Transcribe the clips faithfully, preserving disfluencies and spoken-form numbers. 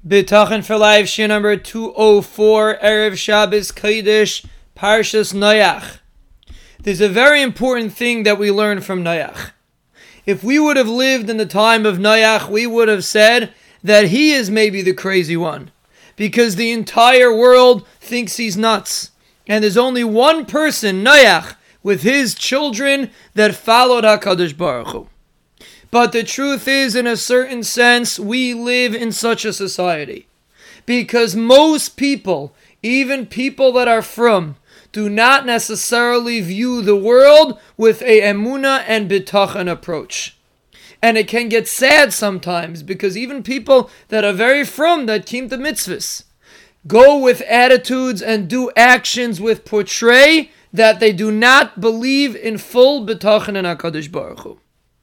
Bitachon for Life, Shir number two oh four, Erev Shabbos Kodesh, Parshas Noach. There's a very important thing that we learn from Noach. If we would have lived in the time of Noach, we would have said that he is maybe the crazy one, because the entire world thinks he's nuts. And there's only one person, Noach, with his children that followed HaKadosh Baruch Hu. But the truth is, in a certain sense, we live in such a society. Because most people, even people that are from, do not necessarily view the world with a emunah and bitachon approach. And it can get sad sometimes, because even people that are very from, that keep the mitzvahs, go with attitudes and do actions with portray that they do not believe in full bitachon and HaKadosh Baruch Hu.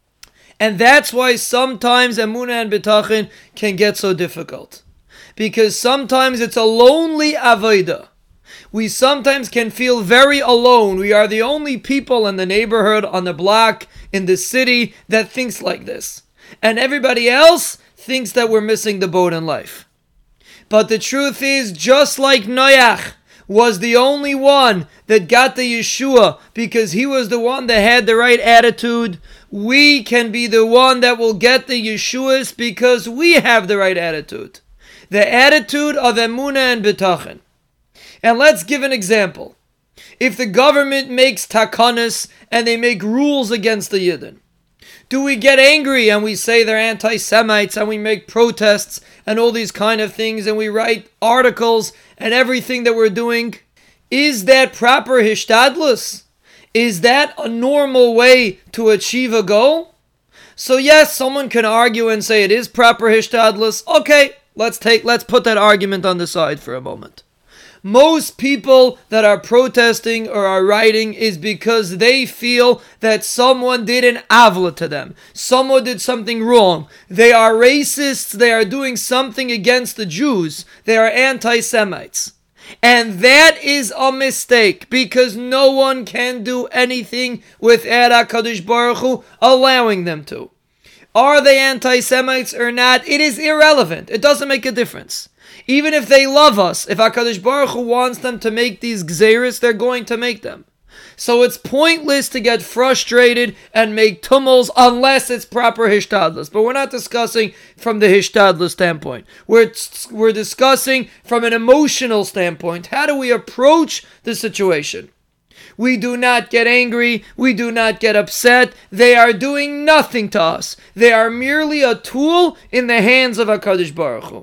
And that's why sometimes emunah and bitachon can get so difficult. Because sometimes it's a lonely avodah. We sometimes can feel very alone. We are the only people in the neighborhood, on the block, in the city that thinks like this. And everybody else thinks that we're missing the boat in life. But the truth is, just like Noach was the only one that got the Yeshua because he was the one that had the right attitude, we can be the one that will get the Yeshuas because we have the right attitude. The attitude of emunah and bitachon. And let's give an example. If the government makes takanas and they make rules against the Yidden, do we get angry and we say they're anti-Semites and we make protests and all these kind of things and we write articles and everything that we're doing? Is that proper hishtadlus? Is that a normal way to achieve a goal? So yes, someone can argue and say it is proper hishtadlus. Okay, let's take let's put that argument on the side for a moment. Most people that are protesting or are writing is because they feel that someone did an avla to them. Someone did something wrong. They are racists. They are doing something against the Jews. They are anti-Semites. And that is a mistake, because no one can do anything without HaKadosh Baruch Hu allowing them to. Are they anti-Semites or not? It is irrelevant. It doesn't make a difference. Even if they love us, if HaKadosh Baruch Hu wants them to make these gzeiros, they're going to make them. So it's pointless to get frustrated and make tumults unless it's proper hishtadlus. But we're not discussing from the hishtadlus standpoint. We're, we're discussing from an emotional standpoint. How do we approach the situation? We do not get angry. We do not get upset. They are doing nothing to us. They are merely a tool in the hands of HaKadosh Baruch Hu.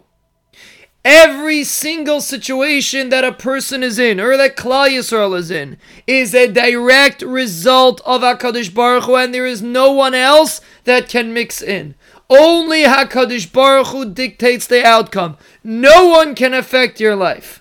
Every single situation that a person is in, or that Klal Yisrael is in, is a direct result of HaKadosh Baruch Hu, and there is no one else that can mix in. Only HaKadosh Baruch Hu dictates the outcome. No one can affect your life.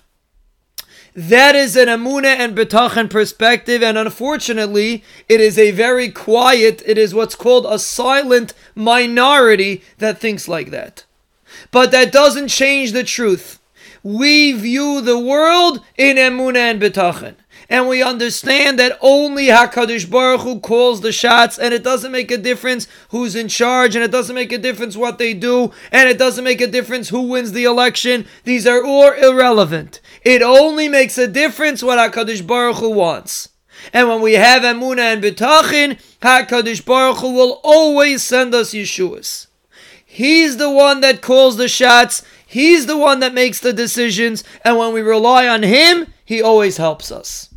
That is an emunah and bitachon perspective, and unfortunately, it is a very quiet, it is what's called a silent minority that thinks like that. But that doesn't change the truth. We view the world in emunah and bitachon. And we understand that only HaKadosh Baruch Hu calls the shots, and it doesn't make a difference who's in charge, and it doesn't make a difference what they do, and it doesn't make a difference who wins the election. These are all irrelevant. It only makes a difference what HaKadosh Baruch Hu wants. And when we have emunah and bitachon, HaKadosh Baruch Hu will always send us Yeshuas. He's the one that calls the shots. He's the one that makes the decisions. And when we rely on him, he always helps us.